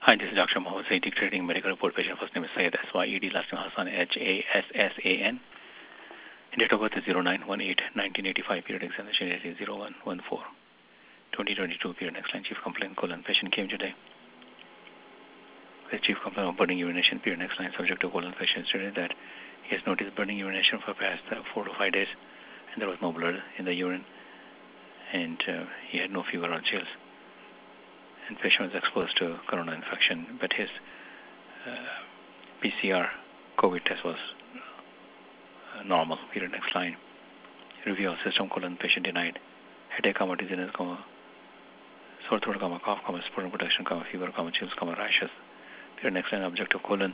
Hi, this is Dr. Mohammed Saeed, dictating medical report. Patient first name is Syed SYED, last name Hassan HASSAN. Date of birth is 09/18/1985. Period examination date is 01/14/2022. Period next line. Chief complaint colon. Patient came today. The chief complaint of burning urination. Period next line. Subject to colon. Patient stated that he has noticed burning urination for past 4 to 5 days, and there was no blood in the urine, and he had no fever or chills. And patient was exposed to corona infection, but his PCR COVID test was normal. Period next line. Review of system colon. Patient denied. Headache, dizziness, sore throat, cough, sputum protection, fever, chills, rashes. Period next line. Objective colon.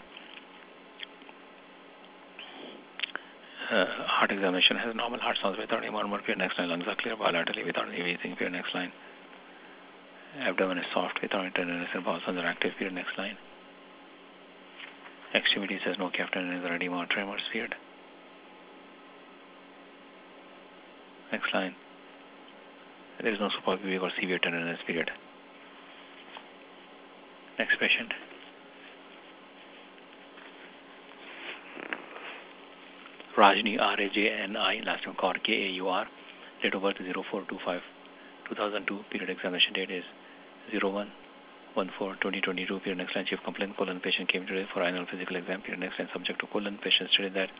Heart examination has normal heart sounds without any murmur. Period next line. Lungs are clear bilaterally without any wheezing. Period next line. Abdomen is soft without tenderness and bowel sounds are active. Period next line. Extremities has no cleft tenderness or edema or tremors. Period. Next line. There is no suprapubic or severe tenderness. Period. Next patient. Rajni, RAJNI, last name Kaur, KAUR. Date of birth is 04/25/2002. Period examination date is 01/14/2022. Period next line. Chief complaint colon. Patient came today for annual physical exam. Period next line. Subject to colon. Patient stated that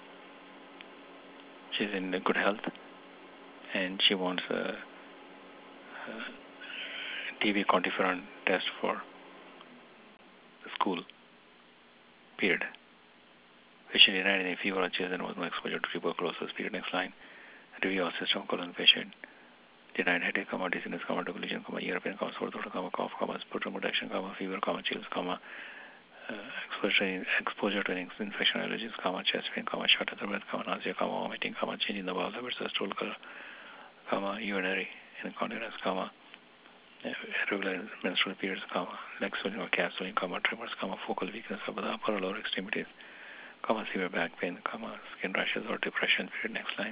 she is in good health and she wants a TB quantiferon test for the school. Period. Patient denied any fever or chills and was no exposure to tuberculosis. Period next line. Review of system colon. Patient denied headache, dizziness, delusion, ear pain, sore throat, cough, sputum protection, fever, chills, exposure to infection allergies, chest pain, shortness of breath, nausea, vomiting, change in the bowel habits, stool color, urinary incontinence, irregular menstrual periods, leg swelling or calf swelling, tremors, focal weakness of the upper or lower extremities, severe back pain, skin rashes or depression. Period next line.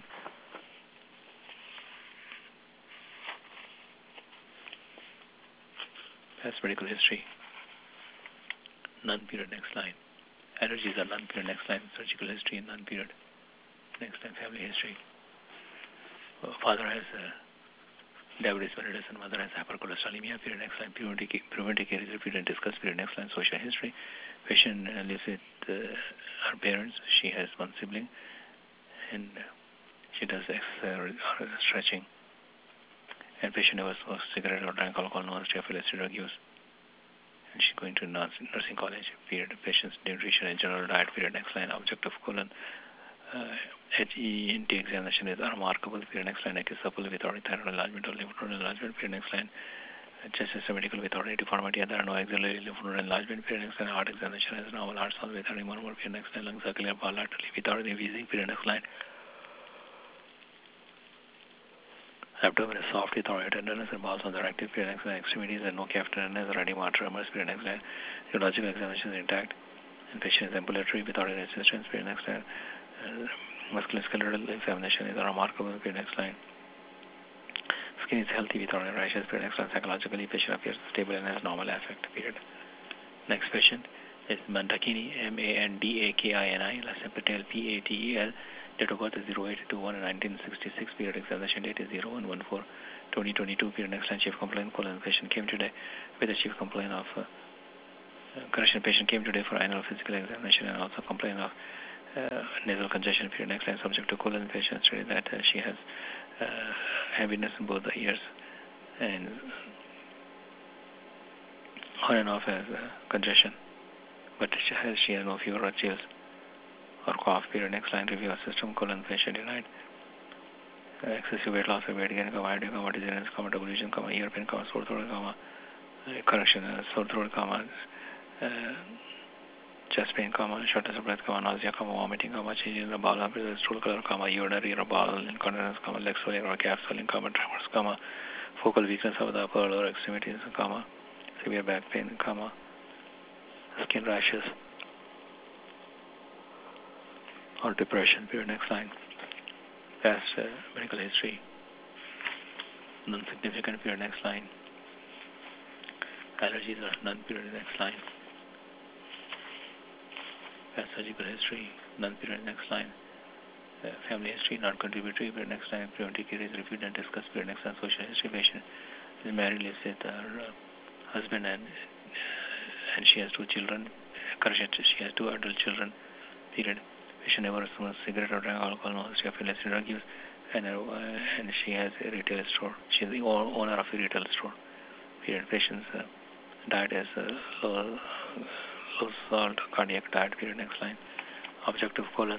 Past medical history. None. Period next line. Allergies are none. Period next line. Surgical history none. Period next line. Family history. Father has diabetes mellitus and mother has hypercholesterolemia. Period next line. Preventive care is repeated and discussed. Period next line. Social history. Patient lives with her parents. She has one sibling and she does exercise or stretching. And patient never smokes cigarette or drank alcohol, no history of illicit drug use. And she's going to nursing college. Period. Patient's nutrition and general diet. Period next line. Objective colon. HENT examination is unremarkable. Period next line. Neck is supple without thyroid enlargement or lymph node enlargement. Period next line. Chest is symmetrical without any deformity and there are no axillary lymph node enlargement. Period next line. Heart examination has normal heart sounds without any murmur. Period next line. Lungs are clear bilaterally without any wheezing. Period next line. Abdomen is soft without any tenderness and bowel sounds are active. Period next line. Extremities and no calf tenderness or edema or tremors. Period next line. Urological examination is intact and patient is ambulatory without any assistance. Period next line. Musculoskeletal examination is unremarkable. Period next line. Skin is healthy without any rashes. Period next line. Psychologically, patient appears stable and has normal affect. Period. Next patient is Mandakini, MANDAKINI, last name Patel, PATEL. Date of birth is 08/21/1966. Period examination date is 01/14/2022. Period next line. Chief complaint colon. Patient came today with the chief complaint of patient came today for annual physical examination and also complaint of nasal congestion. Period next line. Subject to colon. Patient stated that she has heaviness in both the ears and on and off has congestion, but she has no fever or chills or cough. Period next line. Review of system colon. Patient denied excessive weight loss or weight gain, headache, dizziness, delusion, ear pain, sore throat, sore throat, chest pain, shortness of breath, nausea, vomiting, change in the bowel habits, stool color, urinary or bowel incontinence, leg swelling or calf swelling, tremors, focal weakness of the upper or lower extremities, severe back pain, skin rashes or depression. Period next line. Past medical history. Non-significant. Period next line. Allergies are none. Period. Next line. Past surgical history, none. Period. Next line. Family history, not contributory. Period. Next line. Preventive care is reviewed and discussed. Period. Next line. Social history. Patient is married, lives with her husband, and she has two children. Correction, she has two adult children. Period. Patient never smokes cigarette or drank alcohol, no history of illicit drug use, and she has a retail store. She is the owner of a retail store. Period. Patient's diet is low salt cardiac diet. Period. Next line. Objective colon.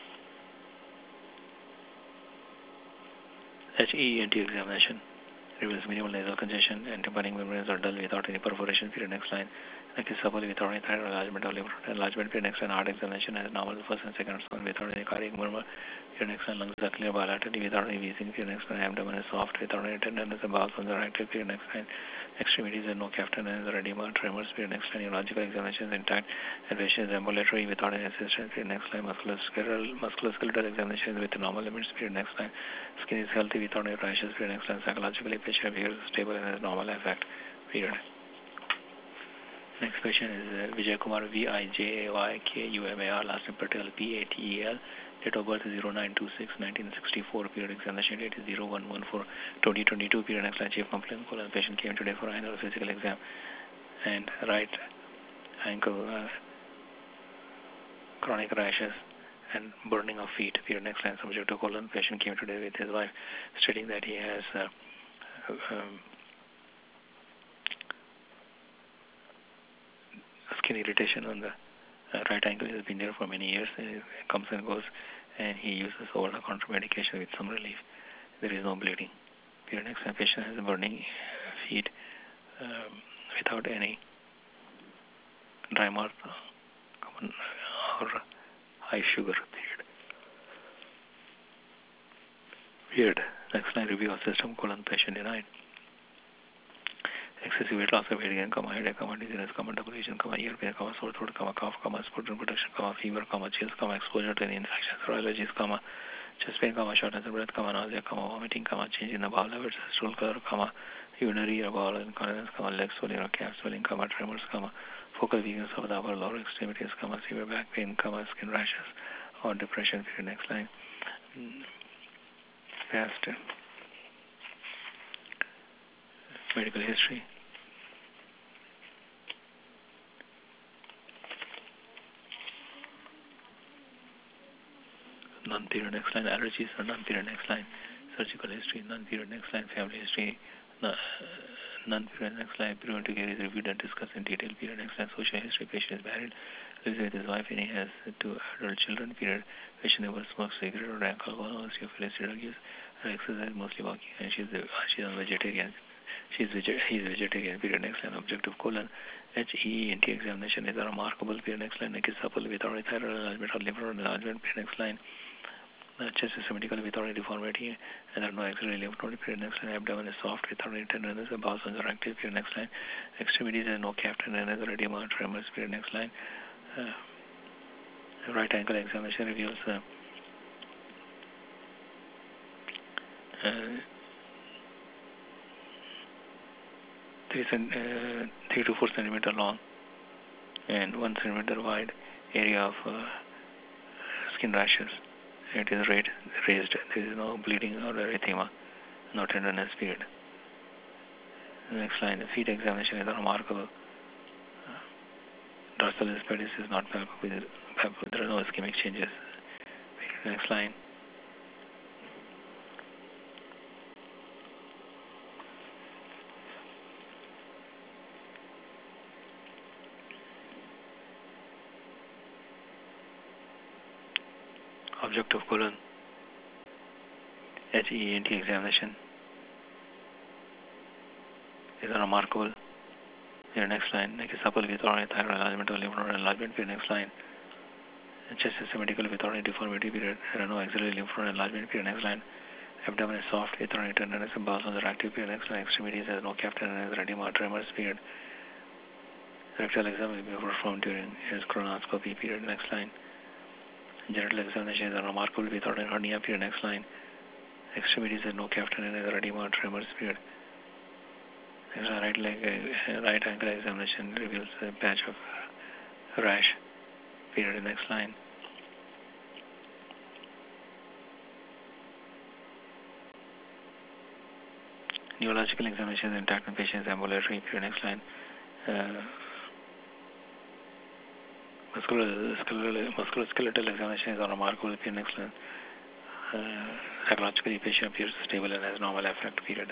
HEENT examination reveals minimal nasal congestion and tympanic membranes are dull without any perforation. Period. Next line. Neck is supple without any thyroid enlargement or liver enlargement. Period. Next line. Heart examination as normal first and second one without any cardiac murmur. Period. Next line. Lungs are clear bilaterally without any wheezing. Period. Next line. Abdomen is soft without any tenderness and bowel are active. Period. Next line. Extremities and no captain and edema, tremors. Period. Next line. Neurological examination is intact and patient is ambulatory without any assistance. Period. Next line. Musculoskeletal examination is with normal limits. Period. Next line. Skin is healthy without any rashes. Period. Next line. Psychologically patient appears stable and has normal affect. Period. Next patient is Vijay Kumar, Vijaykumar, last name Patel, Patel. Date of birth is 09/26/1964. Period. Examination date is 01/14/2022. Period. Next line. Chief complaint. Patient came today for annual physical exam and right ankle chronic rashes and burning of feet. Period. Next line. Subject to colon. Patient came today with his wife, stating that he has skin irritation on the right ankle. He has been there for many years. It comes and goes, and he uses over-the-counter medication with some relief. There is no bleeding. Period. Next time, patient has burning feet without any dry mouth or high sugar. Period. Next line. Review of system. Colon. Patient denied. Excessive weight loss of weight gain, headache, dizziness, double vision, ear pain, sore throat, cough, sputum protection, fever, chills, exposure to any infections or allergies, chest pain, shortness of breath, nausea, vomiting, change in the bowel habits, stool color, urinary or bowel incontinence, leg swelling or calf swelling, tremors, focal weakness of the upper lower extremities, severe back pain, skin rashes or depression. Period. Next line. Past medical history. None. Period. Next line. Allergies are none. Period. Next line. Surgical history. None. Period. Next line. Family history. None. Period. Next line. Preventive care is reviewed and discussed in detail. Period. Next line. Social history. Patient is married, lives with his wife, and he has two adult children. Period. Patient never smokes cigarette or drank alcohol or illicit drug use. Exercise, mostly walking, and she's a vegetarian. He's vegetarian. Period. Next line. Objective colon. HEENT examination is a remarkable. Period. Next line. Neck is supple without any thyroid enlargement or liver enlargement. Period. Next line. Chest is symmetrical without any deformity and there are no axillary lymph node. Period. Next line. Abdomen is soft without any tenderness and bowels are active. Period. Next line. Extremities and no calf tenderness or edema or tremors. Period. Next line. Right ankle examination reveals 3 to 4 centimeter long and 1 centimeter wide area of skin rashes. It is raised. There is no bleeding or erythema, no tenderness. Period. Next line. The feet examination is remarkable. Dorsal pedis is not palpable. There are no ischemic changes. Next line. Objective colon. HEENT examination is remarkable. Here, next line. Neck is supple without any thyroid enlargement or liver enlargement. Here, next line. Chest is symmetrical without any deformity. Period. There are no axillary lymph node enlargement. Period. Next line. Abdomen is soft without any tenderness and bowels are active. Period. Next line. Extremities has no calf tenderness, edema, tremors. Period. Rectal exam will be performed during his colonoscopy. Period. Next line. Genital examination is remarkable without any hernia. Period. Next line. Extremities has no calf tenderness, edema, tremors. Period. Next line, right leg, right ankle examination reveals a patch of rash. Period. Next line. Neurological examination is intact and patient is ambulatory. Period. Next line. Musculoskeletal examination is unremarkable. Period. Next line. Psychologically, patient appears stable and has normal affect. Period.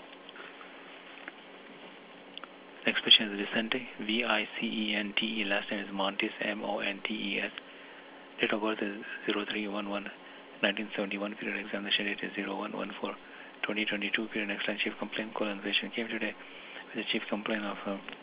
Next patient is Vicente, Vicente. Last name is Montes, Montes. Date of birth is 03/11/1971. Period. Examination date is 01/14/2022. Period. Next line. Chief complaint colon. Patient came today with the chief complaint of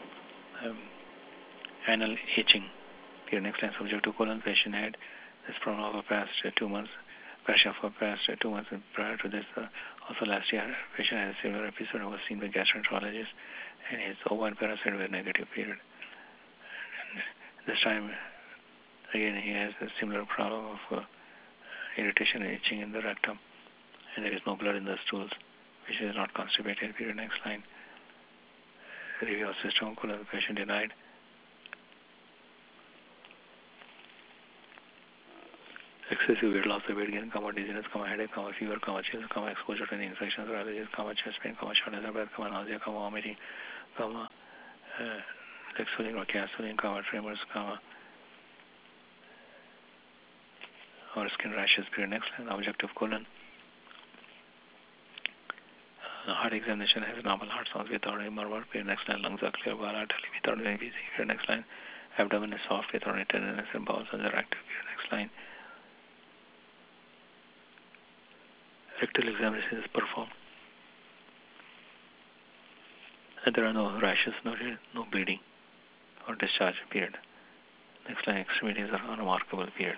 anal itching. Period. Next line. Subject to colon. Patient had this problem for past 2 months. Pressure for past 2 months. And prior to this, also last year, patient had a similar episode and was seen by gastroenterologist, and his O1 parasite were negative. Period. And this time, again, he has a similar problem of irritation and itching in the rectum, and there is no blood in the stools, which is not constipated. Period. Next line. Review of system colon. The patient denied. Excessive weight loss, weight gain, dizziness, headache, fever, chills, exposure to any infections or allergies, chest pain, shortness of breath, nausea, vomiting, leg swelling or calf swelling, tremors, or skin rashes. Period. Next line. Objective colon. Heart examination has normal heart sounds without any murmur. Period. Next line. Lungs are clear, bilaterally without any wheezing. Period. Next line. Abdomen is soft without any tenderness and bowels are active. Period. Next line. Rectal examination is performed, and there are no rashes, no bleeding or discharge. Period. Next line. Extremities are unremarkable. Period.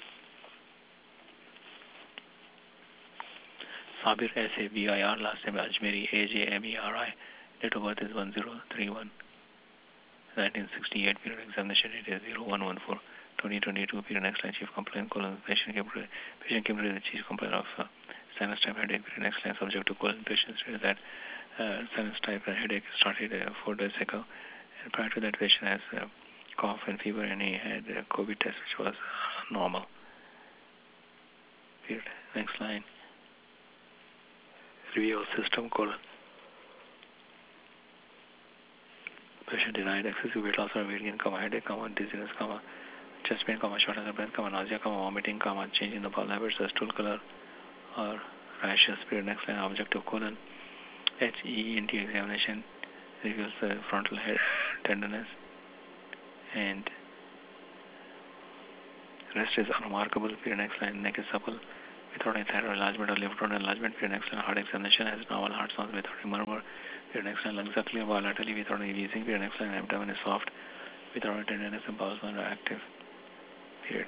Sabir, Sabir, last name Ajmeri, Ajmeri. Date of birth is 10/31/1968. Period. Examination date is 01/14/2022. Period. Next line. Chief complaint colon. Patient came to the chief complaint of sinus type headache. Period. Next line. Subject to colon. Patient said that sinus type headache started 4 days ago, and prior to that, patient has cough and fever, and he had a COVID test, which was normal. Period. Next line. Review of system colon. Patient denied excessive weight loss or weight gain, headache, dizziness, chest pain, shortness of breath, nausea, vomiting, change in the bowel habits, stool color, or rashes. Period. Next line. Objective colon. HENT examination reveals frontal head tenderness, and rest is unremarkable. Period. Next line. Neck is supple without any thyroid enlargement or lymph node enlargement. Period. Next line. Heart examination has normal heart sounds without any murmur. Period. Next line. Lungs are clear bilaterally without any wheezing. Period. Next line. Abdomen is soft without any tenderness and bowels are active. Period.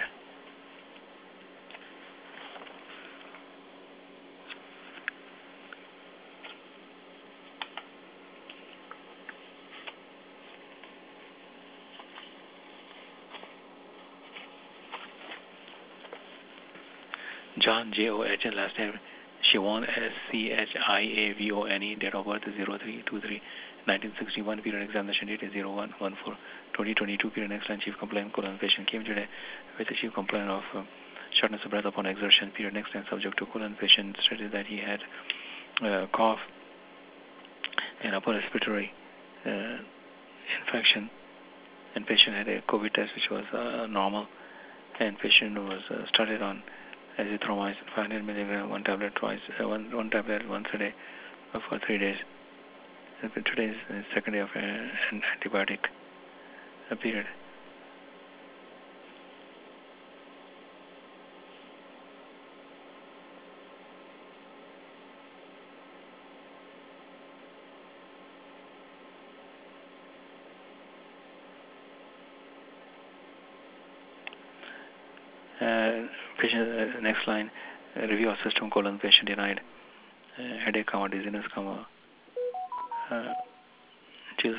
John, J-O-H, and last name Shiavone, Schiavone. Date of birth is 03/23/1961. Period. Examination date is 01/14/2022. Period. Next line. Chief complaint colon. Patient came today with a chief complaint of shortness of breath upon exertion. Period. Next line. Subject to colon. Patient stated that he had cough and upper respiratory infection, and patient had a COVID test, which was normal, and patient was started on azithromycin 500 milligram, one tablet once a day for 3 days. And today is the second day of an antibiotic period. Patient, next line. Review of system colon. Patient denied headache, dizziness, chills,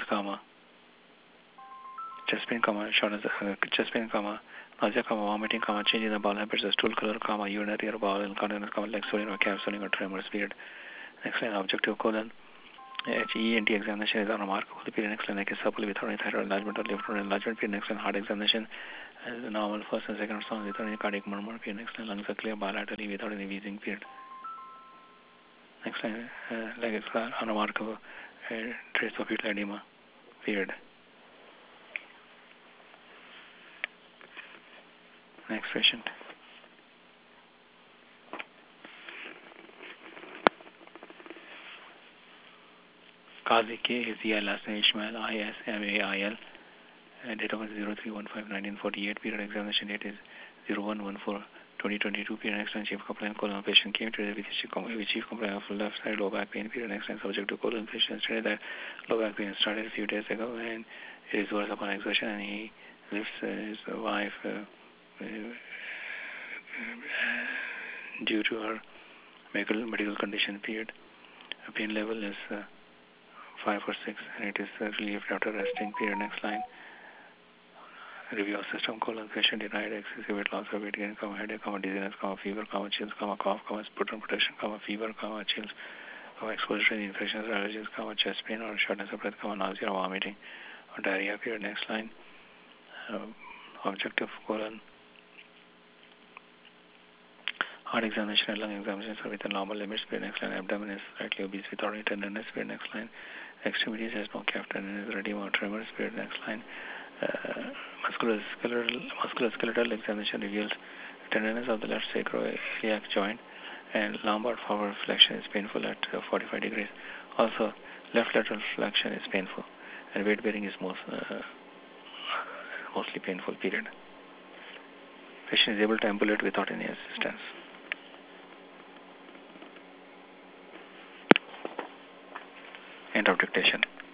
chest pain, shortness, chest pain, nausea, vomiting, change in the bowel habits, stool color, urinary or bowel incontinence, leg swelling or calf swelling or tremors. Period. Next line. Objective colon. HENT examination is unremarkable. The period next line is supple without any thyroid enlargement or liver node enlargement. Period next line heart examination is normal first and second sound without any cardiac murmur. Period next line lungs are clear bilaterally without any wheezing. Period next line leg is unremarkable. Trace of fetal edema. Period. Next patient. Qazi K. His EI last name Ismail ISMAIL. Date of birth 03/15/1948. Period examination date is 01/14/2022. Period next line chief complaint colon patient came to with chief complaint of left side low back pain. Period next line subject to colon patient stated that low back pain started a few days ago and it is worse upon exertion, and he lifts his wife due to her medical condition. Period. Pain level is 5 or 6 and it is relieved after resting. Period next line. Review of system colon patient denied excessive weight loss or weight gain, headache, dizziness, fever, chills, cough, sputum protection, fever, chills, exposure to infections or allergens, chest pain or shortness of breath, nausea or vomiting or diarrhea. Period next line. Objective colon heart examination and lung examinations are within normal limits. Period next line. Abdomen is slightly obese without any tenderness. Period next line. Extremities has no calf tenderness, edema or tremors. Period next line. Musculoskeletal examination reveals tenderness of the left sacroiliac joint, and lumbar forward flexion is painful at 45 degrees. Also, left lateral flexion is painful, and weight bearing is mostly painful. Period. Patient is able to ambulate without any assistance. End of dictation.